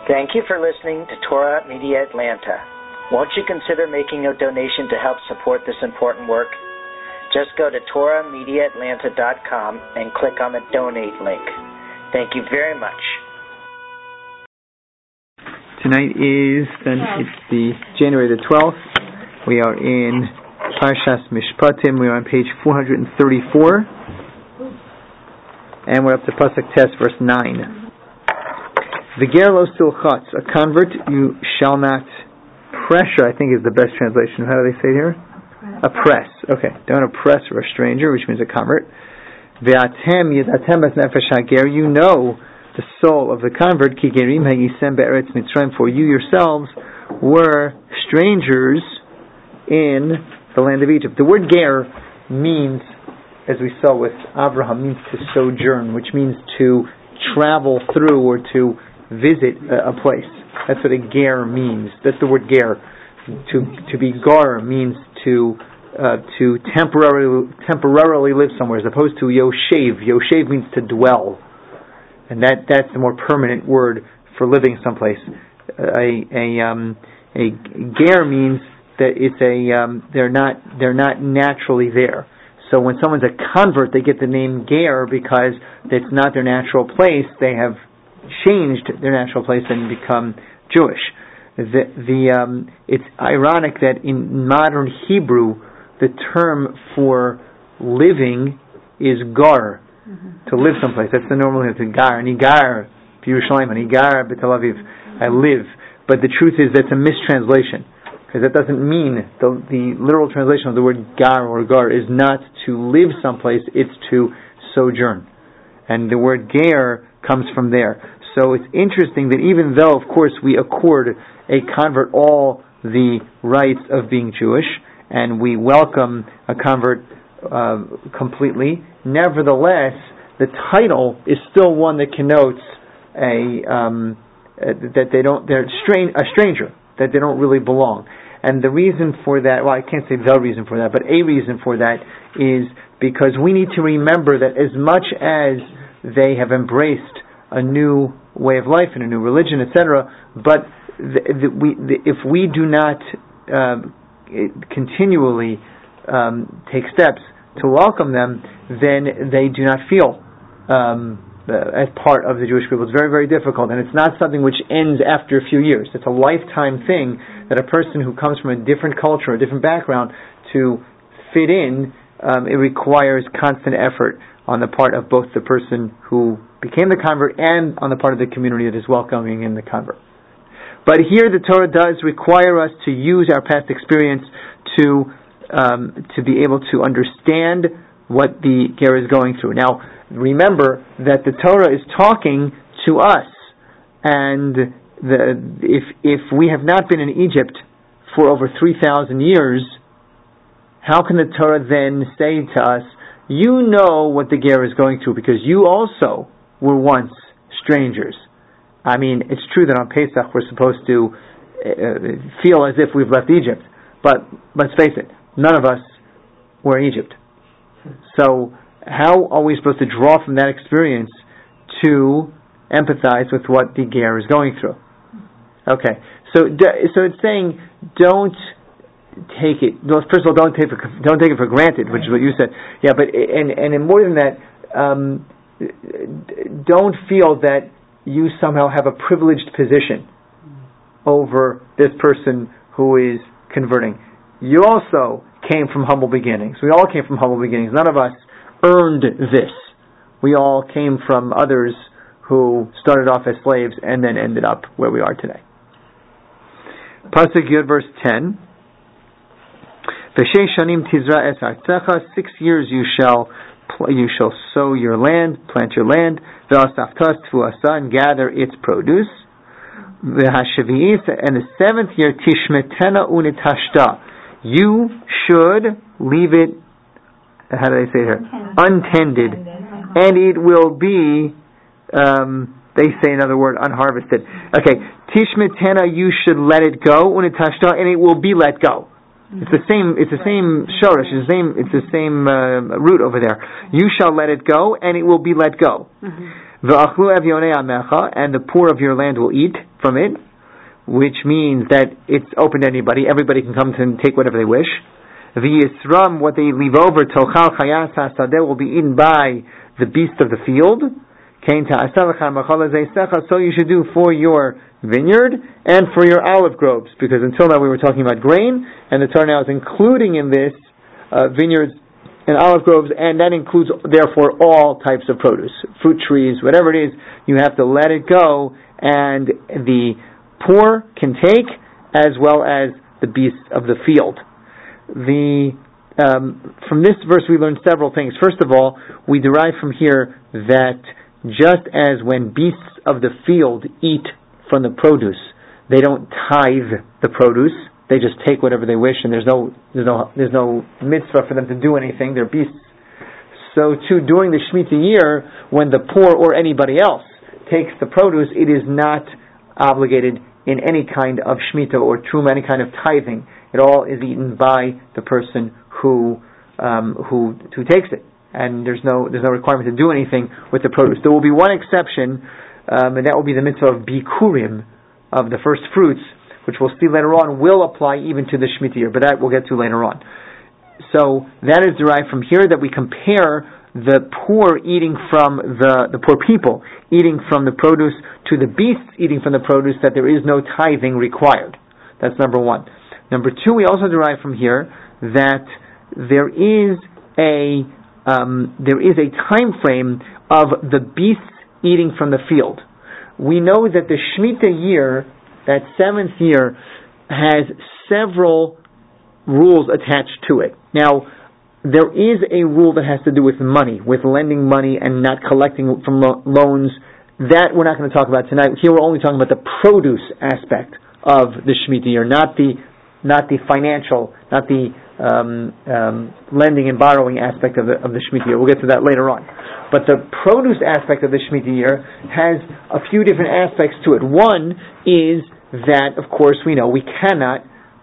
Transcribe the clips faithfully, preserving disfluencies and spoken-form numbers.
Thank you for listening to Torah Media Atlanta. Won't you consider making a donation to help support this important work? Just go to torah media atlanta dot com and click on the donate link. Thank you very much. Tonight is, then it's the January the twelfth. We are in Parshas Mishpatim. We are on page four hundred thirty-four. And we're up to Pasuk Tes, verse nine. V'ger lo silchatz, a convert you shall not pressure, I think is the best translation. How do they say it here? Oppress. Okay, don't oppress or a stranger, which means a convert. V'atem yidatem bas nefesh hager, you know the soul of the convert, ki gerim hayisem be'eretz Mitzrayim, for you yourselves were strangers in the land of Egypt. The word ger means, as we saw with Abraham, means to sojourn, which means to travel through or to visit a, a place. That's what a ger means. That's the word ger. To to be gar means to uh, to temporarily temporarily live somewhere, as opposed to yoshev. Yoshev means to dwell, and that that's the more permanent word for living someplace. A a um, a ger means that it's a um, they're not they're not naturally there. So when someone's a convert, they get the name ger because it's not their natural place. They have changed their natural place and become Jewish. The, the um, it's ironic that in modern Hebrew, the term for living is gar, mm-hmm. to live someplace. That's the normal name. It's gar. Nigar, Yerushalayim, Nigar, B'Tel Aviv. I live. But the truth is that's a mistranslation. Because that doesn't mean, the, the literal translation of the word gar or gar is not to live someplace, it's to sojourn. And the word ger comes from there. So it's interesting that even though, of course, we accord a convert all the rights of being Jewish, and we welcome a convert uh, completely, nevertheless, the title is still one that connotes a um, uh, that they don't they're strange, a stranger, that they don't really belong. And the reason for that, well, I can't say the reason for that, but a reason for that is because we need to remember that as much as they have embraced a new way of life and a new religion, et cetera, but the, the, we, the, if we do not uh, continually um, take steps to welcome them, then they do not feel um, uh, as part of the Jewish people. It's very, very difficult, and it's not something which ends after a few years. It's a lifetime thing that a person who comes from a different culture, a different background, to fit in, um, it requires constant effort on the part of both the person who became the convert and on the part of the community that is welcoming in the convert. But here the Torah does require us to use our past experience to um, to be able to understand what the ger is going through. Now, remember that the Torah is talking to us, and the, if if we have not been in Egypt for over three thousand years, how can the Torah then say to us, you know what the ger is going through, because you also were once strangers? I mean, it's true that on Pesach we're supposed to uh, feel as if we've left Egypt, but let's face it, none of us were in Egypt. So how are we supposed to draw from that experience to empathize with what the ger is going through? Okay, so so it's saying don't take it. First of all, don't take it for, don't take it for granted, which is what you said. Yeah, but and and more than that, um, don't feel that you somehow have a privileged position over this person who is converting. You also came from humble beginnings. We all came from humble beginnings. None of us earned this. We all came from others who started off as slaves and then ended up where we are today. Pasuk Yud, verse ten. V'sheish shanim tizra es artzecha. Six years you shall you shall sow your land, plant your land. V'asaftas tfuasa, and gather its produce. V'hashavi'is, and the seventh year tishmetena unitashta. You should leave it. How do they say here? Untended, and it will be. Um, they say another word, unharvested. Okay, tishmetena, you should let it go, unitashta, and it will be let go. It's the same. It's the same shorish. It's the same. It's the same uh, root over there. You shall let it go, and it will be let go. V'achlu evyonei amecha, and the poor of your land will eat from it, which means that it's open to anybody. Everybody can come to and take whatever they wish. V'yisram, what they leave over, tochal chayas hasadeh, will be eaten by the beast of the field. So you should do for your vineyard and for your olive groves, because until now we were talking about grain, and the Torah now is including in this uh, vineyards and olive groves, and that includes therefore all types of produce, fruit trees, whatever it is. You have to let it go, and the poor can take as well as the beasts of the field. The um, from this verse we learn several things. First of all, we derive from here that just as when beasts of the field eat from the produce, they don't tithe the produce, they just take whatever they wish, and there's no there's no there's no mitzvah for them to do anything, they're beasts. So too, during the Shemitah year, when the poor or anybody else takes the produce, it is not obligated in any kind of Shemitah or truma, any kind of tithing. It all is eaten by the person who um, who who takes it. And there's no there's no requirement to do anything with the produce. There will be one exception, um, and that will be the mitzvah of bikurim, of the first fruits, which we'll see later on will apply even to the Shemitah year, but that we'll get to later on. So that is derived from here, that we compare the poor eating from the the poor people eating from the produce to the beasts eating from the produce, that there is no tithing required. That's number one. Number two, we also derive from here that there is a Um, there is a time frame of the beasts eating from the field. We know that the Shemitah year, that seventh year, has several rules attached to it. Now, there is a rule that has to do with money, with lending money and not collecting from lo- loans. That we're not going to talk about tonight. Here we're only talking about the produce aspect of the Shemitah year, not the not the financial, not the Um, um, lending and borrowing aspect of the, of the Shemitah year. We'll get to that later on. But the produce aspect of the Shemitah year has a few different aspects to it. One is that, of course, we know we cannot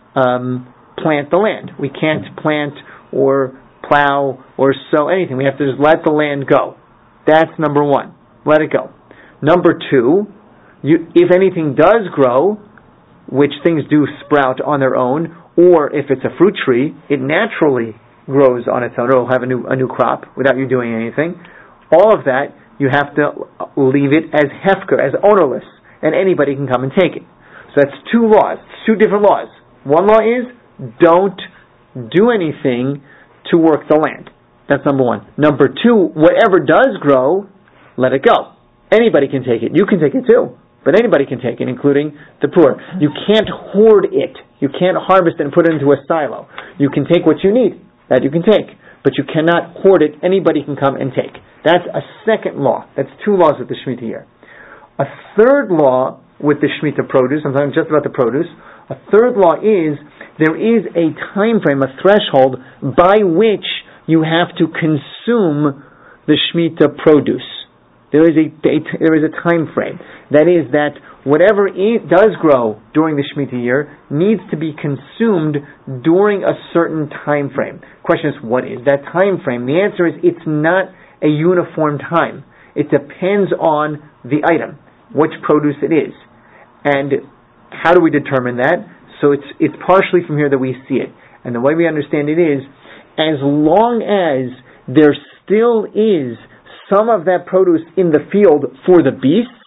um, plant the land. We can't plant or plow or sow anything. We have to just let the land go. That's number one. Let it go. Number two, you, if anything does grow, which things do sprout on their own, or if it's a fruit tree, it naturally grows on its own. It will have a new a new crop without you doing anything. All of that, you have to leave it as hefker, as ownerless, and anybody can come and take it. So that's two laws, two different laws. One law is, don't do anything to work the land. That's number one. Number two, whatever does grow, let it go. Anybody can take it. You can take it too. But anybody can take it, including the poor. You can't hoard it. You can't harvest it and put it into a silo. You can take what you need. That you can take. But you cannot hoard it. Anybody can come and take. That's a second law. That's two laws with the Shemitah year. A third law with the Shemitah produce, I'm talking just about the produce, a third law is there is a time frame, a threshold, by which you have to consume the Shemitah produce. There is a, a there is a time frame. That is that whatever it does grow during the Shemitah year needs to be consumed during a certain time frame. Question is, what is that time frame? The answer is, it's not a uniform time. It depends on the item, which produce it is. And how do we determine that? So it's it's partially from here that we see it. And the way we understand it is, as long as there still is some of that produce in the field for the beasts,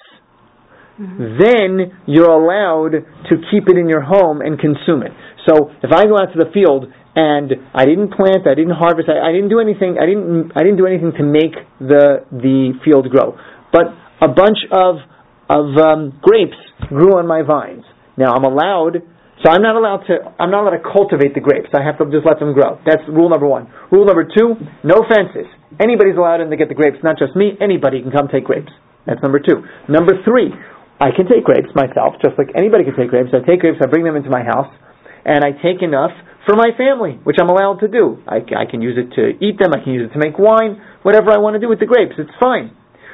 mm-hmm. then you're allowed to keep it in your home and consume it. So if I go out to the field and I didn't plant, I didn't harvest, I, I didn't do anything, I didn't I didn't do anything to make the the field grow, but a bunch of of um, grapes grew on my vines. Now I'm allowed. So I'm not allowed to. I'm not allowed to cultivate the grapes. I have to just let them grow. That's rule number one. Rule number two: no fences. Anybody's allowed in to get the grapes, not just me. Anybody can come take grapes. That's number two. Number three: I can take grapes myself, just like anybody can take grapes. I take grapes, I bring them into my house, and I take enough for my family, which I'm allowed to do. I, I can use it to eat them. I can use it to make wine. Whatever I want to do with the grapes, it's fine.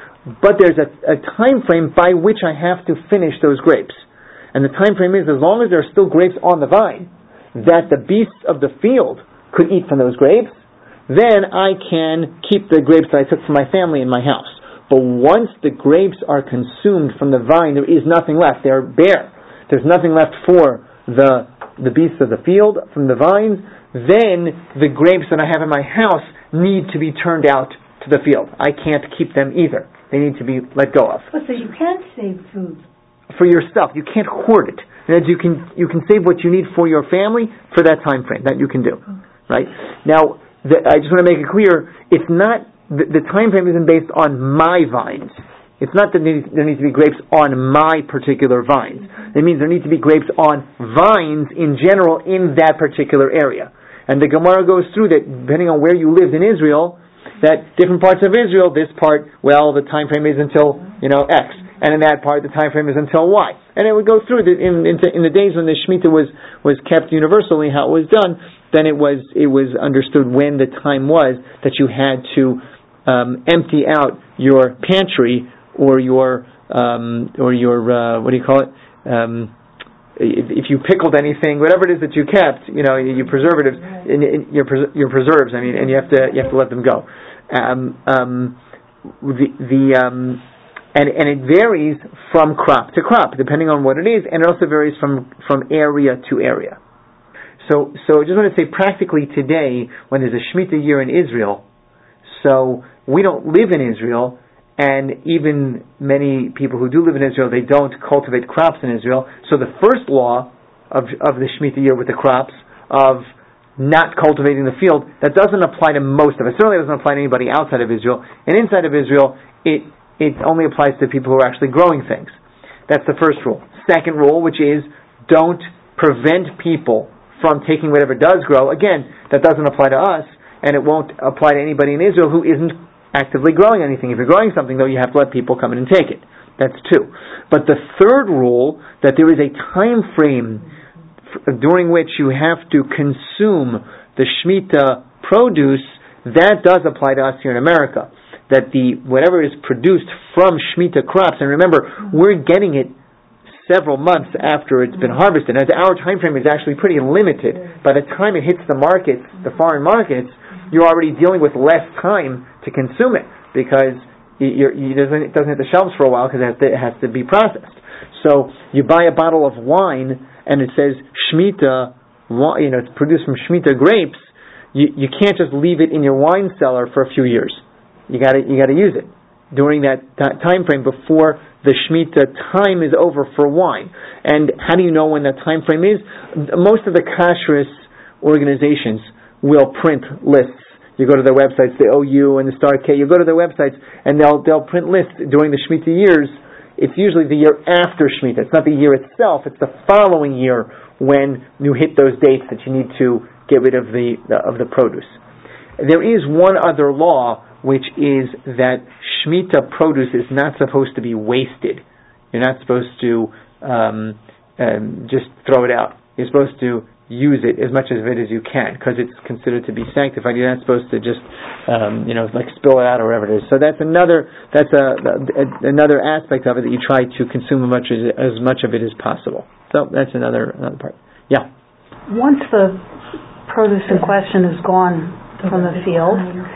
But there's a, a time frame by which I have to finish those grapes. And the time frame is, as long as there are still grapes on the vine, that the beasts of the field could eat from those grapes, then I can keep the grapes that I took from my family in my house. But once the grapes are consumed from the vine, there is nothing left. They're bare. There's nothing left for the the beasts of the field from the vines. Then the grapes that I have in my house need to be turned out to the field. I can't keep them either. They need to be let go of. Oh, so you can't save food for yourself. You can't hoard it. And you can you can save what you need for your family for that time frame. That you can do, right? Now, the, I just want to make it clear. It's not the, the time frame isn't based on my vines. It's not that there needs, there needs to be grapes on my particular vines. It means there need to be grapes on vines in general in that particular area. And the Gemara goes through that depending on where you lived in Israel, that different parts of Israel, this part, well, the time frame is until, you know, X. And in that part, the time frame is until Y. And it would go through the, in, in, in the days when the Shemitah was, was kept universally, how it was done, then it was it was understood when the time was that you had to um, empty out your pantry or your um, or your uh, what do you call it? Um, if, if you pickled anything, whatever it is that you kept, you know, your preservatives, in, in your pres- your preserves. I mean, and you have to you have to let them go. Um, um, the the um, and and it varies from crop to crop depending on what it is, and it also varies from from area to area. So so I just want to say practically today, when there's a Shemitah year in Israel, so we don't live in Israel. And even many people who do live in Israel, they don't cultivate crops in Israel. So the first law of of the Shemitah year with the crops, of not cultivating the field, that doesn't apply to most of us. It certainly doesn't apply to anybody outside of Israel. And inside of Israel, it it only applies to people who are actually growing things. That's the first rule. Second rule, which is don't prevent people from taking whatever does grow. Again, that doesn't apply to us, and it won't apply to anybody in Israel who isn't actively growing anything. If you're growing something, though, you have to let people come in and take it. That's two. But the third rule, that there is a time frame f- during which you have to consume the Shemitah produce, that does apply to us here in America. That the whatever is produced from Shemitah crops, and remember, we're getting it several months after it's been harvested. As our time frame is actually pretty limited. By the time it hits the markets, the foreign markets, you're already dealing with less time to consume it because you're, you doesn't, it doesn't hit the shelves for a while because it has, to, it has to be processed. So you buy a bottle of wine and it says Shemitah, you know, it's produced from Shemitah grapes. You, you can't just leave it in your wine cellar for a few years. You got to you got to use it during that t- time frame before the Shemitah time is over for wine. And how do you know when that time frame is? Most of the kashrus organizations will print lists. You go to their websites, the O U and the Star K, you go to their websites and they'll they'll print lists during the Shemitah years. It's usually the year after Shemitah. It's not the year itself, it's the following year when you hit those dates that you need to get rid of the, the of the produce. There is one other law, which is that Shemitah produce is not supposed to be wasted. You're not supposed to um, um, just throw it out. You're supposed to use it as much of it as you can because it's considered to be sanctified. You're not supposed to just, um, you know, like spill it out or whatever it is. So that's another that's a, a another aspect of it that you try to consume as much as, as much of it as possible. So that's another another part. Yeah. Once the produce in question is gone from the field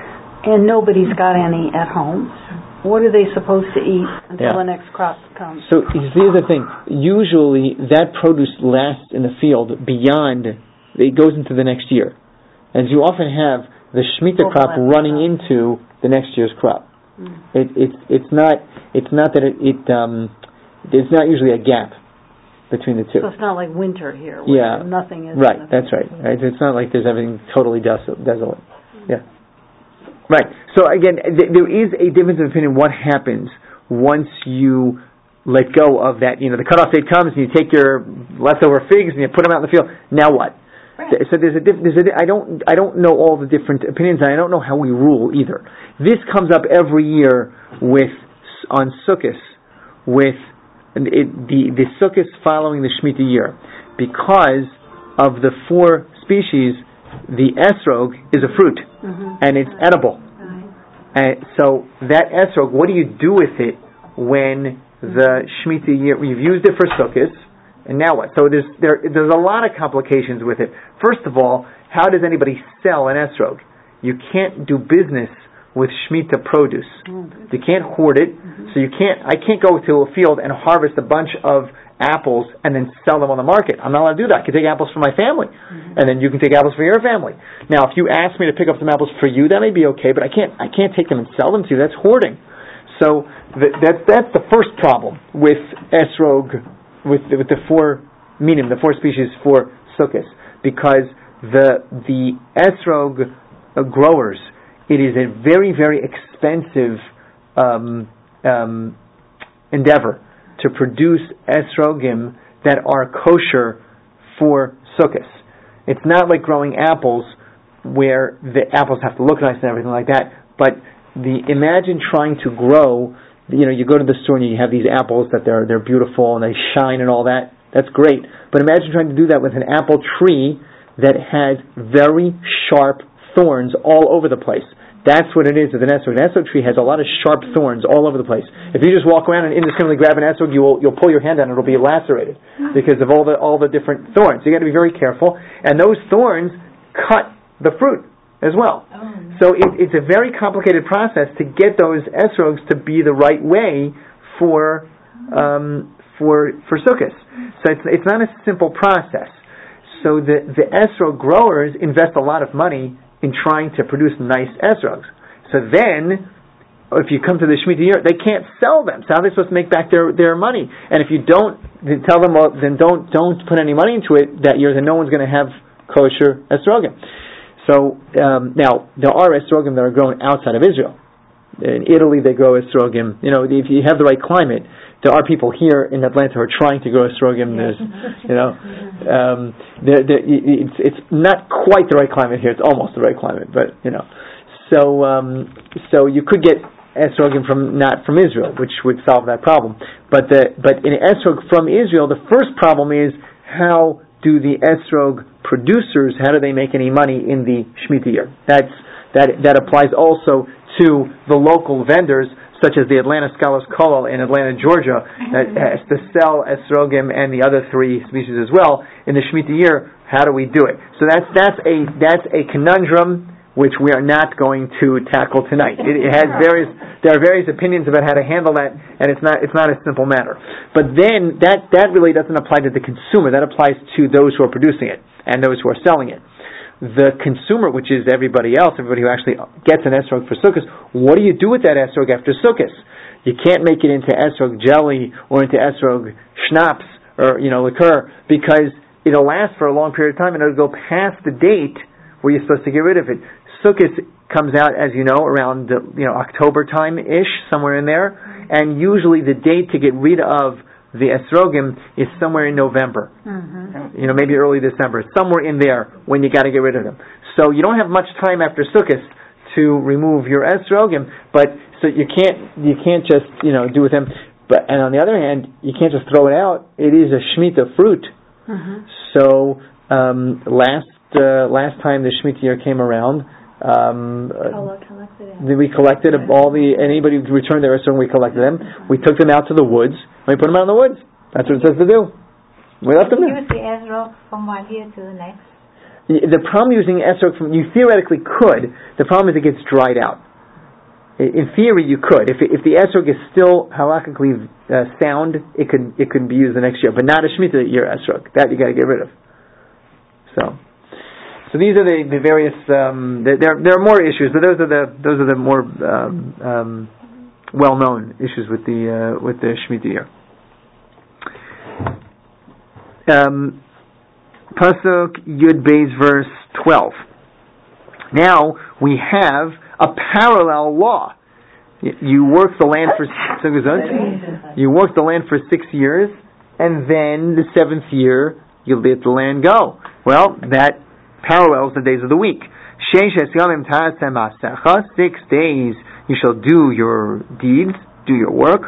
and nobody's got any at home, what are they supposed to eat until yeah. the next crop comes? So here's the thing. Usually that produce lasts in the field beyond, it goes into the next year. And you often have the Shemitah crop running into the next year's crop. Mm. It, it's it's not it's not that it, it um, it's not usually a gap between the two. So it's not like winter here where yeah. nothing is. Right, that's right. right. It's not like there's everything totally desolate. desolate. Yeah. Right. So again, th- there is a difference of opinion what happens once you let go of that. You know, the cutoff date comes and you take your leftover figs and you put them out in the field. Now what? Right. So there's a, diff- there's a I don't I don't know all the different opinions, and I don't know how we rule either. This comes up every year with on Sukkot, with it, the the Sukkot following the Shemitah year, because of the four species. The esrog is a fruit, mm-hmm. and it's edible. Mm-hmm. And so that esrog, what do you do with it when the Shemitah year, you've used it for Sukkot, and now what? So there's there there's a lot of complications with it. First of all, how does anybody sell an esrog? You can't do business with Shemitah produce. You can't hoard it, so you can't. I can't go to a field and harvest a bunch of apples and then sell them on the market. I'm not allowed to do that. I can take apples for my family, mm-hmm. and then you can take apples for your family. Now, if you ask me to pick up some apples for you, that may be okay, but I can't. I can't take them and sell them to you. That's hoarding. So th- that's that's the first problem with esrog, with with the four minim, the four species for sukkahs, because the the esrog uh, growers, it is a very very expensive um, um, endeavor to produce esrogim that are kosher for sukkahs. It's not like growing apples where the apples have to look nice and everything like that, but the imagine trying to grow, you know, you go to the store and you have these apples that they're they're beautiful and they shine and all that. That's great. But imagine trying to do that with an apple tree that has very sharp thorns all over the place. That's what it is with an esrog. An esrog tree has a lot of sharp thorns all over the place. If you just walk around and indiscriminately grab an esrog, you'll you'll pull your hand down and it'll be lacerated because of all the all the different thorns. You got to be very careful. And those thorns cut the fruit as well. Oh. So it, it's a very complicated process to get those esrogs to be the right way for um, for for sukkahs. So it's it's not a simple process. So the the esrog growers invest a lot of money in trying to produce nice esrogs. So then, if you come to the Shemitah year, they can't sell them. So how are they supposed to make back their, their money? And if you don't then tell them, well, then don't don't put any money into it that year, then no one's going to have kosher esrogim. So um, now there are esrogim that are grown outside of Israel. In Italy, they grow esrogim. You know, if you have the right climate, there are people here in Atlanta who are trying to grow esrogim. There's, you know, um, they're, they're, it's it's not quite the right climate here. It's almost the right climate, but you know, so um, so you could get esrogim from not from Israel, which would solve that problem. But the but in esrog from Israel, the first problem is how do the esrog producers, how do they make any money in the Shemitah year? That's that that applies also to the local vendors, such as the Atlanta Scholars Kollel in Atlanta, Georgia, that has to sell esrogim and the other three species as well in the Shemitah year. How do we do it? So that's that's a that's a conundrum which we are not going to tackle tonight. It, it has various there are various opinions about how to handle that, and it's not it's not a simple matter. But then that that really doesn't apply to the consumer. That applies to those who are producing it and those who are selling it. The consumer, which is everybody else, everybody who actually gets an esrog for sukkahs, what do you do with that esrog after sukkahs? You can't make it into esrog jelly or into esrog schnapps or, you know, liqueur, because it'll last for a long period of time and it'll go past the date where you're supposed to get rid of it. Sukkahs comes out, as you know, around the, you know, October time-ish, somewhere in there, and usually the date to get rid of the esrogim is somewhere in November, mm-hmm. you know, maybe early December, somewhere in there when you got to get rid of them. So you don't have much time after Sukkot to remove your esrogim, but so you can't you can't just you know do with them. But and on the other hand, you can't just throw it out. It is a Shemitah fruit. Mm-hmm. So um, last uh, last time the Shemitah year came around. Um, uh, we collected all the anybody who returned their esrogim. We collected them. We took them out to the woods. We put them out in the woods. That's what it says to do. We left them there. Use the esrog from one year to the next. The problem using esrog from you theoretically could. The problem is it gets dried out. In theory, you could. If if the esrog is still halakhically uh, sound, it could it could be used the next year, but not a Shemitah year esrog. That you got to get rid of. So. So these are the, the various. Um, there there are more issues, but those are the those are the more um, um, well known issues with the uh, with the Shemitah year. Um, Pasuk Yud Beis verse twelve. Now we have a parallel law. You work the land for you work the land for six years, and then the seventh year you let the land go. Well, that parallels the days of the week. Six days you shall do your deeds, do your work.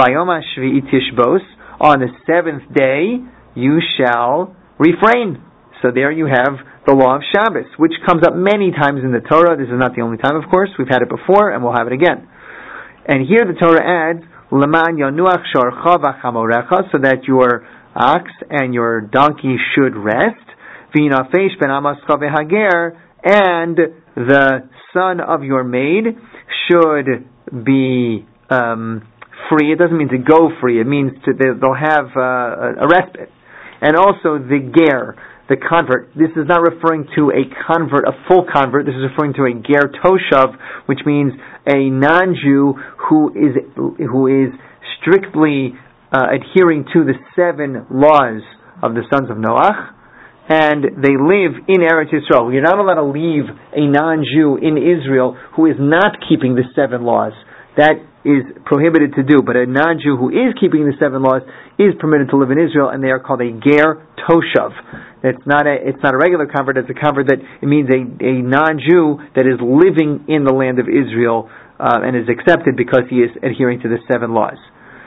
On the seventh day you shall refrain. So there you have the law of Shabbos, which comes up many times in the Torah. This is not the only time, of course. We've had it before, and we'll have it again. And here the Torah adds, L'man yanuach shorcha v'chamorecha, so that your ox and your donkey should rest. And the son of your maid should be um, free. It doesn't mean to go free. It means to, they'll have uh, a respite. And also the ger, the convert. This is not referring to a convert, a full convert. This is referring to a ger toshav, which means a non-Jew who is who is strictly uh, adhering to the seven laws of the sons of Noach, and they live in Eretz Yisrael. You're not allowed to leave a non-Jew in Israel who is not keeping the seven laws. That is prohibited to do. But a non-Jew who is keeping the seven laws is permitted to live in Israel, and they are called a ger toshav. It's not a it's not a regular convert. It's a convert that it means a, a non-Jew that is living in the land of Israel uh, and is accepted because he is adhering to the seven laws.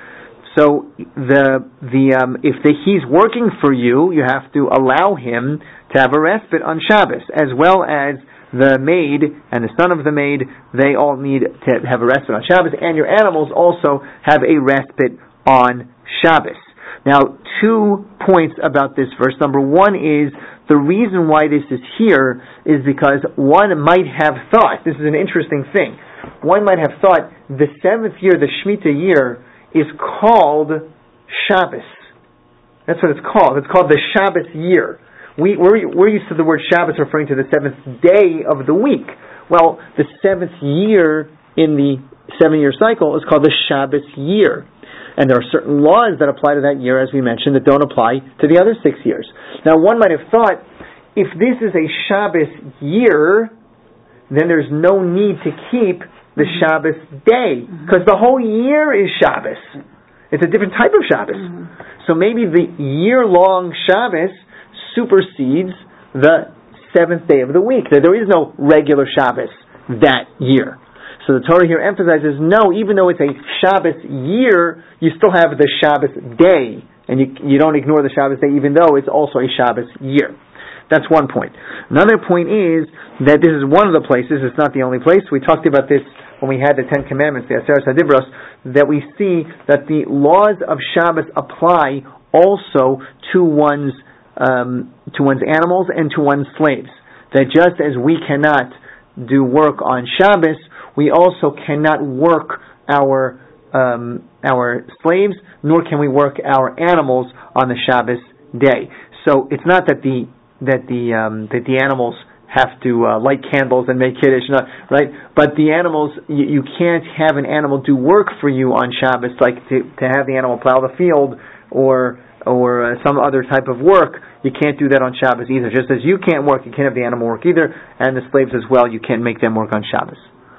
So the the um, if the, he's working for you, you have to allow him to have a respite on Shabbos, as well as the maid and the son of the maid. They all need to have a respite on Shabbos, and your animals also have a respite on Shabbos. Now, two points about this verse. Number one is the reason why this is here is because one might have thought, this is an interesting thing, one might have thought the seventh year, the Shemitah year, is called Shabbos. That's what it's called. It's called the Shabbos year. We, we're, we're used to the word Shabbos referring to the seventh day of the week. Well, the seventh year in the seven-year cycle is called the Shabbos year. And there are certain laws that apply to that year, as we mentioned, that don't apply to the other six years. Now, one might have thought, if this is a Shabbos year, then there's no need to keep the Shabbos day, because the whole year is Shabbos. It's a different type of Shabbos. So maybe the year-long Shabbos supersedes the seventh day of the week. There is no regular Shabbos that year. So the Torah here emphasizes, no, even though it's a Shabbos year, you still have the Shabbos day, and you, you don't ignore the Shabbos day even though it's also a Shabbos year. That's one point. Another point is that this is one of the places, it's not the only place, we talked about this when we had the Ten Commandments, the Aseret HaDibros, that we see that the laws of Shabbos apply also to one's um, to one's animals and to one's slaves. That just as we cannot do work on Shabbos, we also cannot work our um, our slaves, nor can we work our animals on the Shabbos day. So it's not that the that the um, that the animals have to uh, light candles and make kiddush, not, right? But the animals, you, you can't have an animal do work for you on Shabbos, like to to have the animal plow the field or or uh, some other type of work. You can't do that on Shabbos either. Just as you can't work, you can't have the animal work either, and the slaves as well. You can't make them work on Shabbos.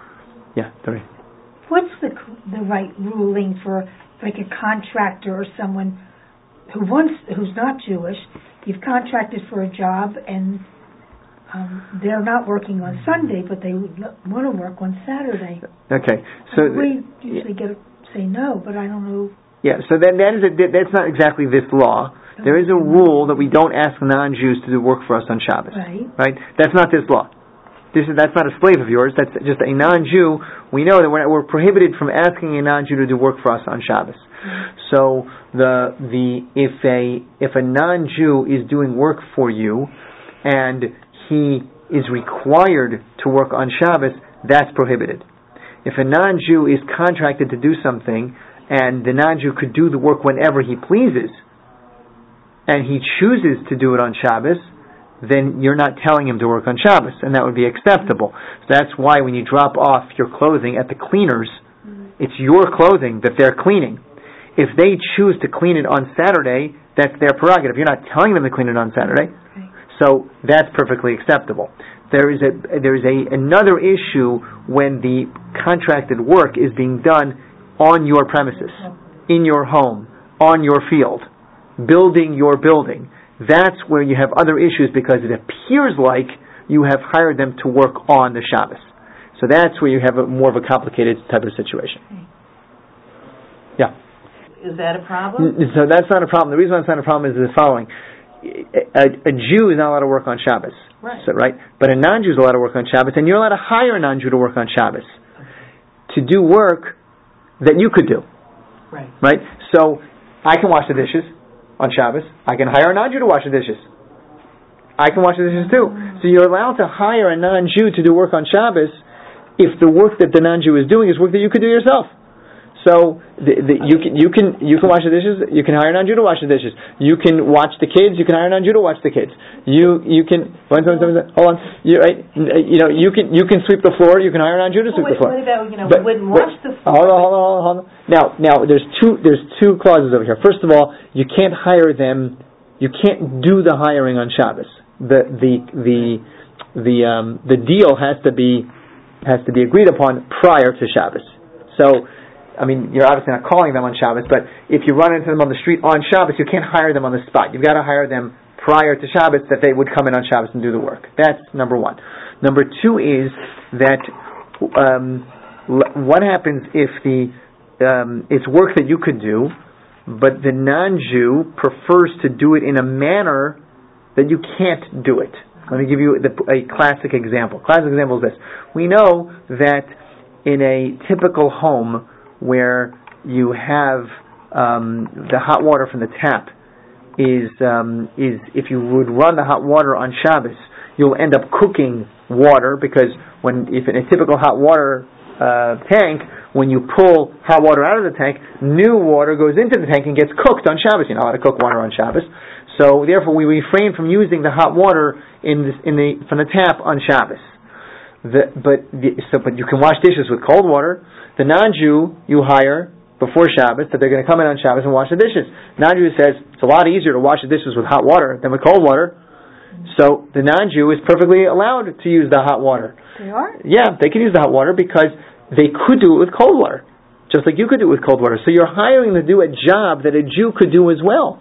Yeah, sorry. What's the the right ruling for like a contractor or someone who wants who's not Jewish? You've contracted for a job and um, they're not working on Sunday, but they would want to work on Saturday. Okay, so we usually get a, say no, but I don't know. Yeah, so then that is a, that's not exactly this law. There is a rule that we don't ask non-Jews to do work for us on Shabbos. Right. Right? That's not this law. This is that's not a slave of yours. That's just a non-Jew. We know that we're, we're prohibited from asking a non-Jew to do work for us on Shabbos. Mm-hmm. So the the if a if a non-Jew is doing work for you, and he is required to work on Shabbos, that's prohibited. If a non-Jew is contracted to do something, and the non-Jew could do the work whenever he pleases, and he chooses to do it on Shabbos, then you're not telling him to work on Shabbos, and that would be acceptable. So that's why when you drop off your clothing at the cleaners, it's your clothing that they're cleaning. If they choose to clean it on Saturday, that's their prerogative. You're not telling them to clean it on Saturday. So that's perfectly acceptable. There is a there is a another issue when the contracted work is being done on your premises, in your home, on your field, building your building. That's where you have other issues because it appears like you have hired them to work on the Shabbos. So that's where you have a more of a complicated type of situation. Yeah. Is that a problem? So that's not a problem. The reason why it's not a problem is the following. A, a Jew is not allowed to work on Shabbos. Right. So, right? But a non-Jew is allowed to work on Shabbos, and you're allowed to hire a non-Jew to work on Shabbos. To do work that you could do. Right. Right? So, I can wash the dishes on Shabbos. I can hire a non-Jew to wash the dishes. I can wash the dishes too. So you're allowed to hire a non-Jew to do work on Shabbos if the work that the non-Jew is doing is work that you could do yourself. So the, the, you can you can you can wash the dishes. You can hire a non-Jew to wash the dishes. You can watch the kids. You can hire a non-Jew to watch the kids. You you can hold on. You right, you know you can you can sweep the floor. You can hire a non-Jew to sweep well, the floor. What about you know but, we wouldn't but, wash the floor? Hold on, hold on, hold on. Now now there's two there's two clauses over here. First of all, you can't hire them. You can't do the hiring on Shabbos. The the the the um, the deal has to be has to be agreed upon prior to Shabbos. So. I mean, you're obviously not calling them on Shabbos, but if you run into them on the street on Shabbos, you can't hire them on the spot. You've got to hire them prior to Shabbos that they would come in on Shabbos and do the work. That's number one. Number two is that um, what happens if the um, it's work that you could do, but the non-Jew prefers to do it in a manner that you can't do it. Let me give you the, a classic example. Classic example is this. We know that in a typical home where you have um, the hot water from the tap is um, is if you would run the hot water on Shabbos, you'll end up cooking water because when if in a typical hot water uh, tank, when you pull hot water out of the tank, new water goes into the tank and gets cooked on Shabbos. You know how to cook water on Shabbos, so therefore we refrain from using the hot water in this, in the from the tap on Shabbos. The, but the, so but you can wash dishes with cold water. The non-Jew you hire before Shabbos, that they're going to come in on Shabbos and wash the dishes. Non-Jew says it's a lot easier to wash the dishes with hot water than with cold water. So the non-Jew is perfectly allowed to use the hot water. They are? Yeah, they can use the hot water because they could do it with cold water, just like you could do it with cold water. So you're hiring them to do a job that a Jew could do as well.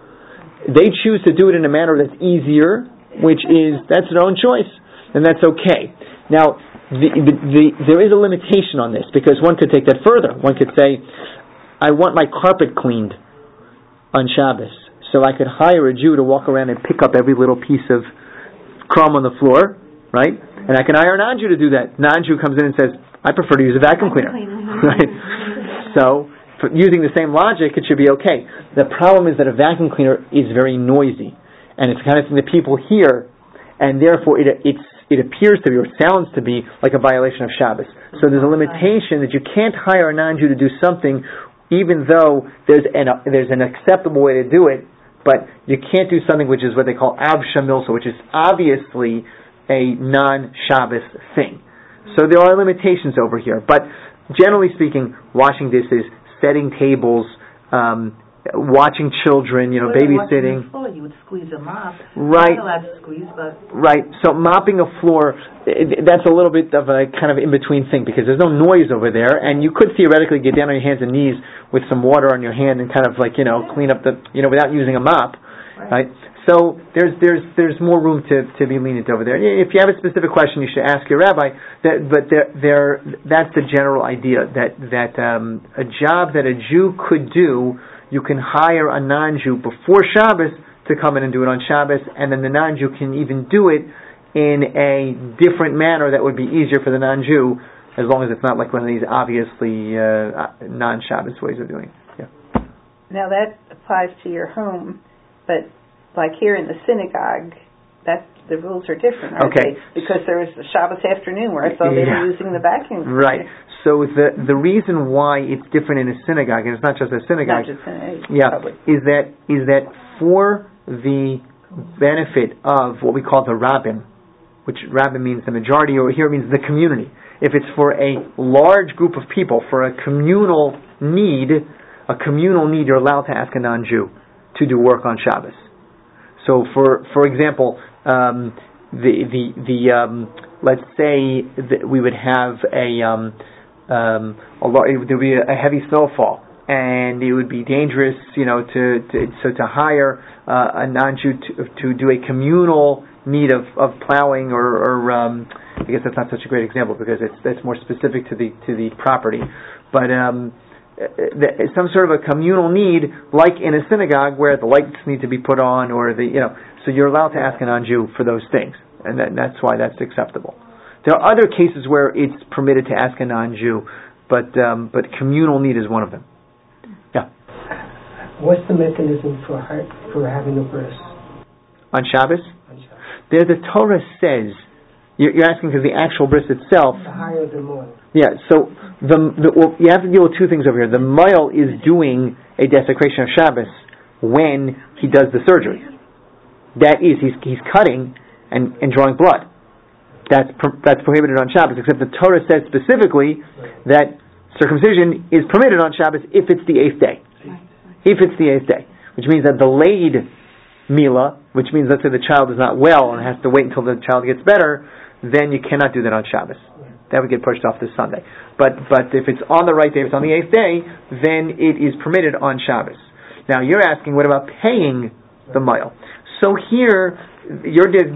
They choose to do it in a manner that's easier, which is, that's their own choice, and that's okay. Now, The, the, the, there is a limitation on this because one could take that further. One could say, I want my carpet cleaned on Shabbos, so I could hire a Jew to walk around and pick up every little piece of crumb on the floor, right? And I can hire a non-Jew to do that. Non-Jew comes in and says, I prefer to use a vacuum cleaner. Right? So, for using the same logic, it should be okay. The problem is that a vacuum cleaner is very noisy, and it's the kind of thing that people hear, and therefore it, it's it appears to be, or sounds to be, like a violation of Shabbos. So there's a limitation that you can't hire a non-Jew to do something, even though there's an, uh, there's an acceptable way to do it, but you can't do something which is what they call Av Shamilsa, which is obviously a non-Shabbos thing. So there are limitations over here. But generally speaking, washing dishes, setting tables, um, watching children, you know, well, babysitting. The floor, you would squeeze a mop. Right. You're not allowed to squeeze, but right. So mopping a floor, that's a little bit of a kind of in between thing because there's no noise over there, and you could theoretically get down on your hands and knees with some water on your hand and kind of like you know clean up the you know without using a mop, right? right? So there's there's there's more room to, to be lenient over there. If you have a specific question, you should ask your rabbi. That, but there there that's the general idea that that um, a job that a Jew could do. You can hire a non-Jew before Shabbos to come in and do it on Shabbos, and then the non-Jew can even do it in a different manner that would be easier for the non-Jew, as long as it's not like one of these obviously uh, non-Shabbos ways of doing it. Yeah. Now that applies to your home, but like here in the synagogue, that the rules are different, aren't okay. they? Because there was the Shabbos afternoon where I saw they yeah. were using the vacuum cleaner. Right. So the the reason why it's different in a synagogue, and it's not just a synagogue, not just in a yeah, public. is that is that for the benefit of what we call the rabbin, which rabbin means the majority, or here it means the community. If it's for a large group of people, for a communal need, a communal need, you're allowed to ask a non-Jew to do work on Shabbos. So, for for example, um, the the the um, let's say that we would have a um, um, a lot, there would be a heavy snowfall, and it would be dangerous, you know, to, to so to hire uh, a non-Jew to, to do a communal need of, of plowing, or, or um, I guess that's not such a great example because it's that's more specific to the to the property, but. Um, some sort of a communal need, like in a synagogue where the lights need to be put on, or the you know, so you're allowed to ask a non-Jew for those things, and that, that's why that's acceptable. There are other cases where it's permitted to ask a non-Jew, but um, but communal need is one of them. Yeah. What's the mechanism for for having a bris on Shabbos? On Shabbos. There the Torah says, you're, you're asking because the actual bris itself. The higher the more. Yeah, so the, the well, you have to deal with two things over here. The Moel is doing a desecration of Shabbos when he does the surgery. That is, he's he's cutting and, and drawing blood. That's pro- that's prohibited on Shabbos, except the Torah says specifically that circumcision is permitted on Shabbos if it's the eighth day. If it's the eighth day. Which means that the delayed Mila, which means let's say the child is not well and has to wait until the child gets better, then you cannot do that on Shabbos. That would get pushed off this Sunday. But but if it's on the right day, if it's on the eighth day, then it is permitted on Shabbos. Now you're asking, what about paying the mile? So here, you're, this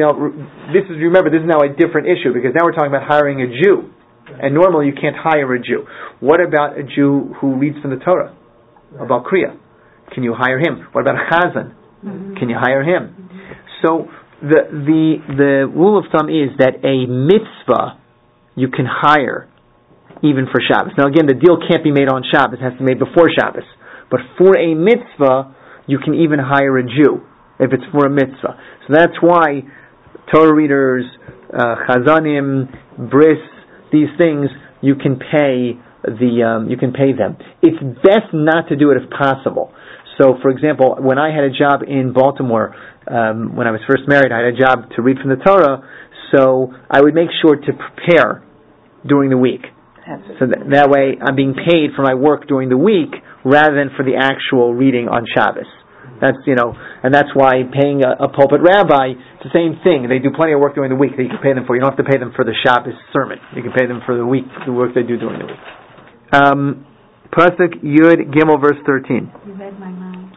is, remember, this is now a different issue, because now we're talking about hiring a Jew. And normally you can't hire a Jew. What about a Jew who reads from the Torah? About Kriya? Can you hire him? What about a Chazan? Mm-hmm. Can you hire him? Mm-hmm. So the, the, the rule of thumb is that a mitzvah you can hire even for Shabbos. Now again, the deal can't be made on Shabbos, it has to be made before Shabbos. But for a mitzvah, you can even hire a Jew, if it's for a mitzvah. So that's why Torah readers, uh, chazanim, bris, these things, you can pay the um, you can pay them. It's best not to do it if possible. So, for example, when I had a job in Baltimore, um, when I was first married, I had a job to read from the Torah, so I would make sure to prepare during the week. So that, that way I'm being paid for my work during the week rather than for the actual reading on Shabbos. That's, you know, and that's why paying a, a pulpit rabbi, it's the same thing. They do plenty of work during the week that you can pay them for. You don't have to pay them for the Shabbos sermon. You can pay them for the week, the work they do during the week. Um, Pasuk Yud Gimel verse thirteen. You read my mind.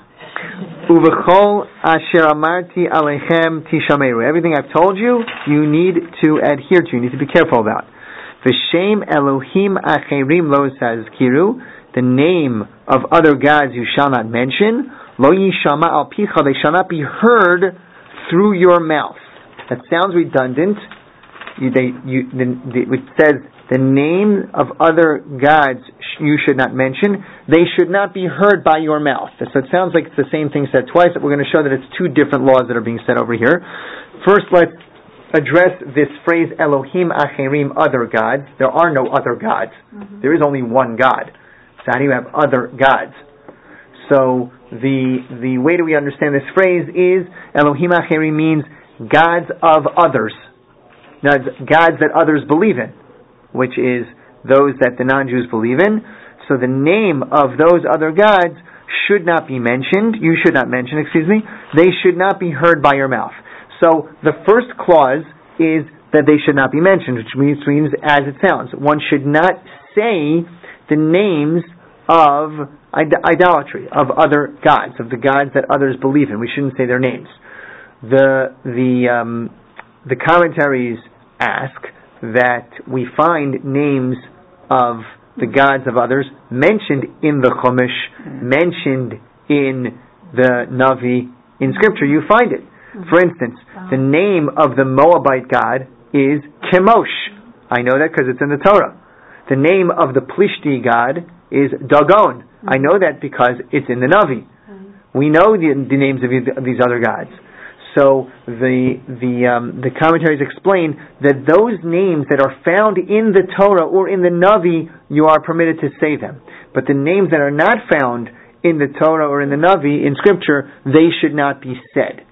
Uvechol asher amarti alechem tishameru. Everything I've told you, you need to adhere to. You need to be careful about. V'shem Elohim acherim lo tazkiru. The name of other gods you shall not mention. Lo yishama al picha. They shall not be heard through your mouth. That sounds redundant. You, they, you, the, the, it says the name of other gods you should not mention. They should not be heard by your mouth. So it sounds like it's the same thing said twice. But we're going to show that it's two different laws that are being said over here. First, let's address this phrase Elohim acherim, other gods. There are no other gods. Mm-hmm. There is only one God. So how do you have other gods? So the the way that we understand this phrase is Elohim acherim means gods of others. Now, gods that others believe in, which is those that the non-Jews believe in. So the name of those other gods should not be mentioned. You should not mention, excuse me. They should not be heard by your mouth. So the first clause is that they should not be mentioned, which means, means as it sounds. One should not say the names of id- idolatry, of other gods, of the gods that others believe in. We shouldn't say their names. The the um, the commentaries ask that we find names of the gods of others mentioned in the Chumash, mentioned in the Navi, in Scripture. You find it. For instance, the name of the Moabite god is Chemosh. I know that because it's in the Torah. The name of the Plishti god is Dagon. I know that because it's in the Navi. We know the, the names of these other gods. So the the um, the commentaries explain that those names that are found in the Torah or in the Navi, you are permitted to say them. But the names that are not found in the Torah or in the Navi, in Scripture, they should not be said.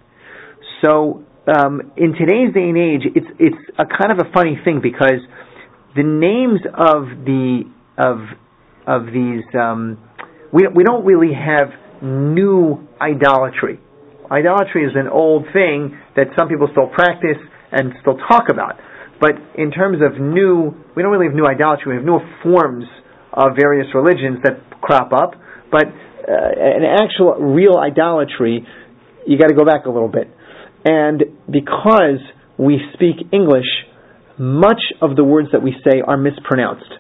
So um, in today's day and age, it's it's a kind of a funny thing because the names of the of of these um, we we don't really have new idolatry. Idolatry is an old thing that some people still practice and still talk about. But in terms of new, we don't really have new idolatry. We have new forms of various religions that crop up. But uh, an actual real idolatry, you got to go back a little bit. And because we speak English, much of the words that we say are mispronounced.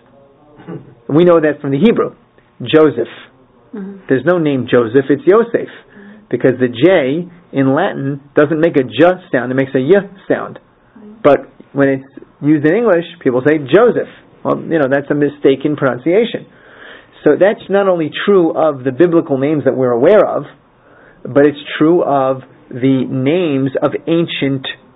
We know that from the Hebrew. Joseph. Mm-hmm. There's no name Joseph, it's Yosef. Because the J in Latin doesn't make a J sound, it makes a Y sound. But when it's used in English, people say Joseph. Well, you know, that's a mistaken pronunciation. So that's not only true of the biblical names that we're aware of, but it's true of the names of ancient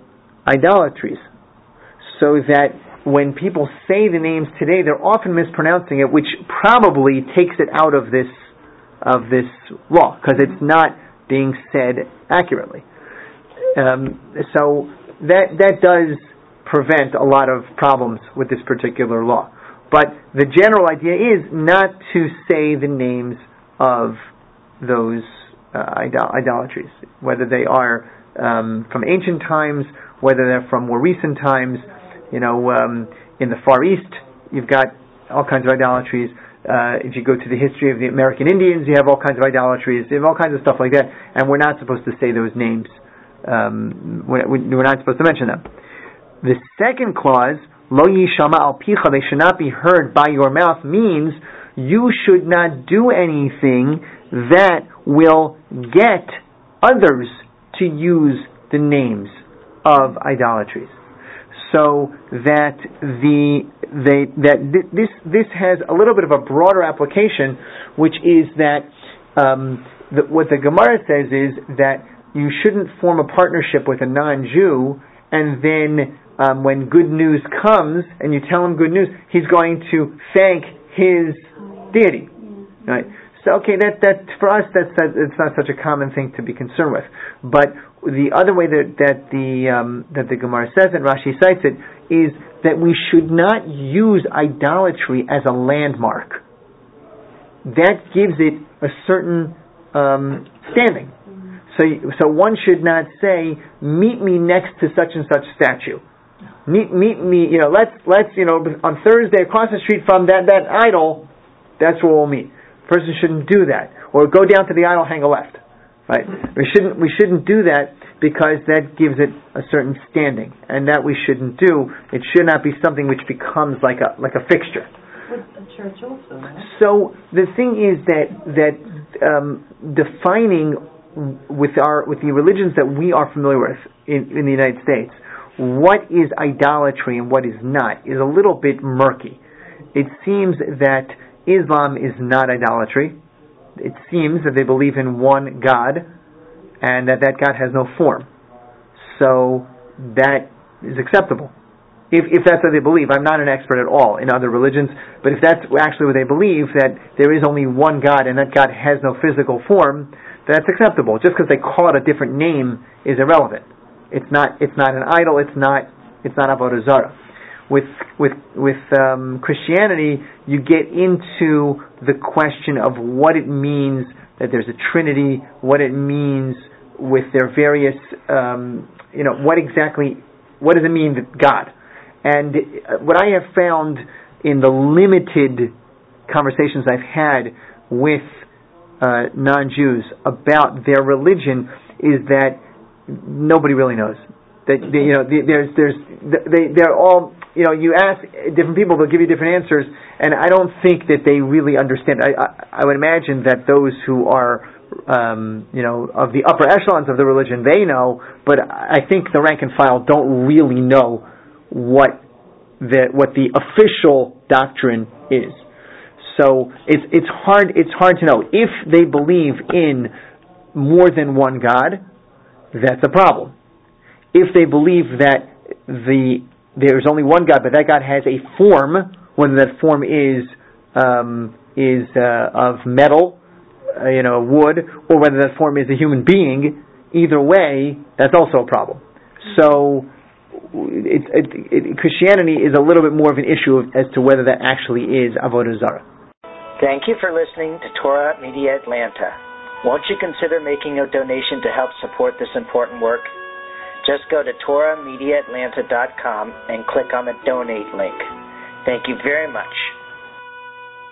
idolatries. So that when people say the names today, they're often mispronouncing it, which probably takes it out of this of this law, because it's not being said accurately. Um, so that that does prevent a lot of problems with this particular law. But the general idea is not to say the names of those uh, idol- idolatries, whether they are um, from ancient times, whether they're from more recent times. You know, um, in the Far East, you've got all kinds of idolatries. Uh, if you go to the history of the American Indians, you have all kinds of idolatries. You have all kinds of stuff like that, and we're not supposed to say those names. Um, we're, we're not supposed to mention them. The second clause, Lo yishama al picha, they should not be heard by your mouth, means you should not do anything that will get others to use the names of idolatries. So that the they that th- this this has a little bit of a broader application, which is that um, the, what the Gemara says is that you shouldn't form a partnership with a non-Jew, and then um, when good news comes and you tell him good news, he's going to thank his deity, right? So okay, that that for us that's that, it's not such a common thing to be concerned with, but the other way that that the um, that the Gemara says it, Rashi cites it, is that we should not use idolatry as a landmark. That gives it a certain um, standing. So so one should not say, "Meet me next to such and such statue." Meet meet me, you know. Let's let's you know on Thursday across the street from that that idol. That's where we'll meet. Person shouldn't do that, or go down to the idol, hang a left. Right? We shouldn't we shouldn't do that, because that gives it a certain standing, and that we shouldn't do. It should not be something which becomes like a like a fixture. With the church also, right? So the thing is that that um, defining with our with the religions that we are familiar with in, in the United States, what is idolatry and what is not is a little bit murky. It seems that Islam is not idolatry. It seems that they believe in one God, and that that God has no form. So that is acceptable. If if that's what they believe. I'm not an expert at all in other religions, but if that's actually what they believe, that there is only one God and that God has no physical form, that's acceptable. Just because they call it a different name is irrelevant. It's not it's not an idol, it's not it's not Avodah Zarah. With with with um, Christianity, you get into the question of what it means that there's a Trinity, what it means with their various, um, you know, what exactly, what does it mean that God? And what I have found in the limited conversations I've had with uh, non-Jews about their religion is that nobody really knows. That they, you know, there's there's they they're all. You know, you ask different people, they'll give you different answers, and I don't think that they really understand. I, I, I would imagine that those who are, um, you know, of the upper echelons of the religion, they know, but I think the rank and file don't really know what the what the official doctrine is. So it's it's hard it's hard to know. If they believe in more than one God, that's a problem. If they believe that the there's only one God, but that God has a form, whether that form is um, is uh, of metal, uh, you know, wood, or whether that form is a human being, either way, that's also a problem. So, it, it, it, Christianity is a little bit more of an issue as to whether that actually is Avodah Zarah. Thank you for listening to Torah Media Atlanta. Won't you consider making a donation to help support this important work? Just go to Torah Media Atlanta dot com and click on the donate link. Thank you very much.